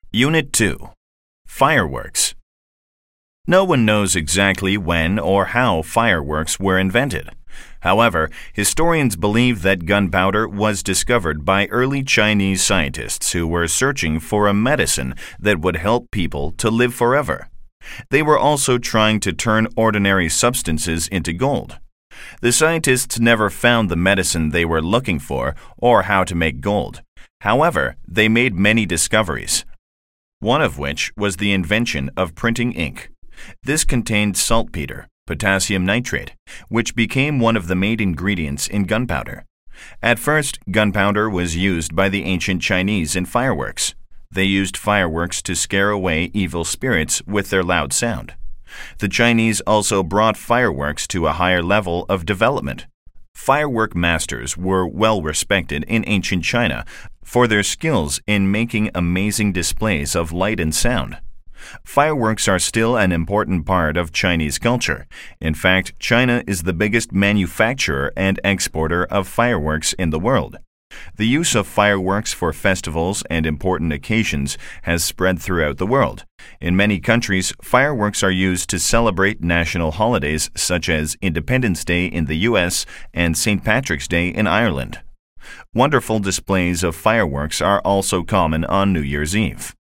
Unit 2. Fireworks. No one knows exactly when or how fireworks were invented. However, historians believe that gunpowder was discovered by early Chinese scientists who were searching for a medicine that would help people to live forever. They were also trying to turn ordinary substances into gold. The scientists never found the medicine they were looking for or how to make gold. However, they made many discoveries, one of which was the invention of printing ink. This contained saltpeter, potassium nitrate, which became one of the main ingredients in gunpowder. At first, gunpowder was used by the ancient Chinese in fireworks. They used fireworks to scare away evil spirits with their loud sound. The Chinese also brought fireworks to a higher level of development. Firework masters were well respected in ancient China for their skills in making amazing displays of light and sound. Fireworks are still an important part of Chinese culture. In fact, China is the biggest manufacturer and exporter of fireworks in the world. The use of fireworks for festivals and important occasions has spread throughout the world. In many countries, fireworks are used to celebrate national holidays such as Independence Day in the U.S. and St. Patrick's Day in Ireland. Wonderful displays of fireworks are also common on New Year's Eve.